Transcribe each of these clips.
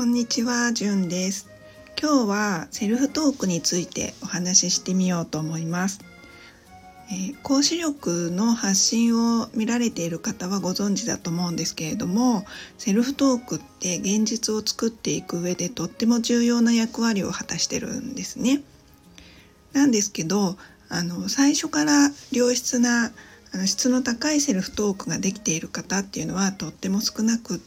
んにちは、じゅんです。今日はセルフトークについてお話ししてみようと思います。講師力の発信を見られている方はご存知だと思うんですけれども、セルフトークって現実を作っていく上でとっても重要な役割を果たしてるんですね。なんですけど、最初から良質な質の高いセルフトークができている方っていうのはとっても少なくって、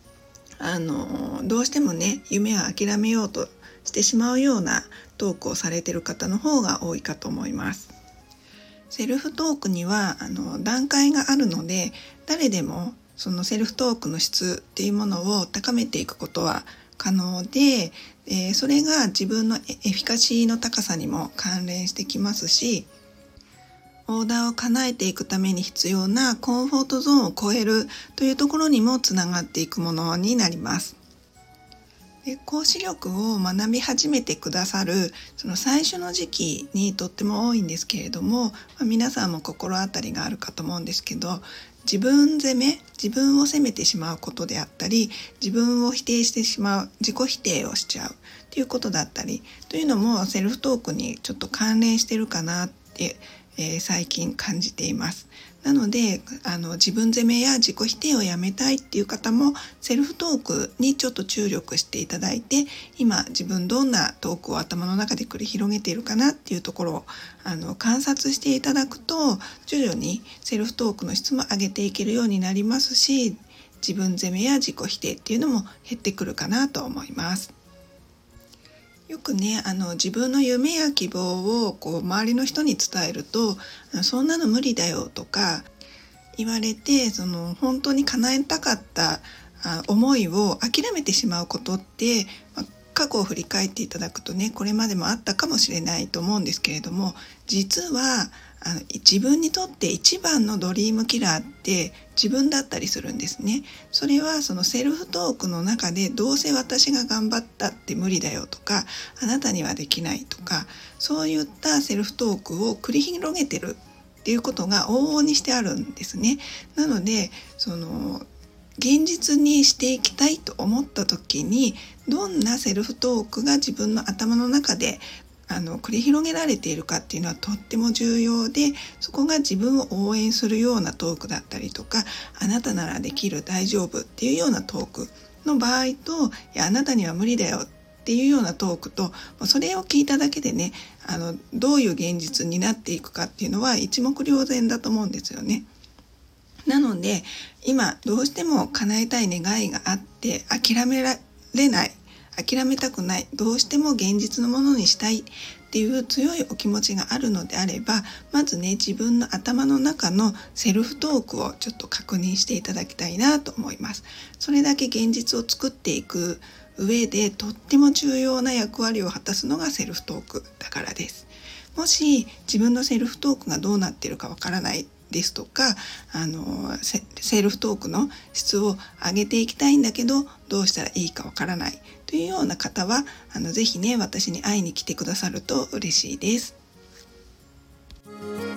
どうしてもね、夢を諦めようとしてしまうようなトークをされている方の方が多いかと思います。セルフトークには段階があるので、誰でもそのセルフトークの質っていうものを高めていくことは可能で、それが自分のエフィカシーの高さにも関連してきますし、オーダーを叶えていくために必要なコンフォートゾーンを超えるというところにもつながっていくものになります。講師力を学び始めてくださるその最初の時期にとっても多いんですけれども、皆さんも心当たりがあるかと思うんですけど、自分を責めてしまうことであったり、自分を否定してしまう、自己否定をしちゃうということだったりというのもセルフトークにちょっと関連してるかなって、最近感じています。なので自分責めや自己否定をやめたいっていう方もセルフトークにちょっと注力していただいて、今自分どんなトークを頭の中で繰り広げているかなっていうところを観察していただくと、徐々にセルフトークの質も上げていけるようになりますし、自分責めや自己否定っていうのも減ってくるかなと思います。よくね、自分の夢や希望を周りの人に伝えると、そんなの無理だよとか言われて、本当に叶えたかった思いを諦めてしまうことって、過去を振り返っていただくとね、これまでもあったかもしれないと思うんですけれども、実は自分にとって一番のドリームキラーって自分だったりするんですね。それはそのセルフトークの中で、どうせ私が頑張ったって無理だよとか、あなたにはできないとか、そういったセルフトークを繰り広げてるっていうことが往々にしてあるんですね。なので現実にしていきたいと思った時に、どんなセルフトークが自分の頭の中で繰り広げられているかっていうのはとっても重要で、そこが自分を応援するようなトークだったりとか、あなたならできる、大丈夫っていうようなトークの場合と、いやあなたには無理だよっていうようなトークと、それを聞いただけでね、どういう現実になっていくかっていうのは一目瞭然だと思うんですよね。なので今どうしても叶えたい願いがあって、諦めたくない、どうしても現実のものにしたいっていう強いお気持ちがあるのであれば、まずね、自分の頭の中のセルフトークをちょっと確認していただきたいなと思います。それだけ現実を作っていく上でとっても重要な役割を果たすのがセルフトークだからです。もし自分のセルフトークがどうなっているかわからないですとか、セルフトークの質を上げていきたいんだけどどうしたらいいかわからないというような方はぜひね、私に会いに来てくださると嬉しいです。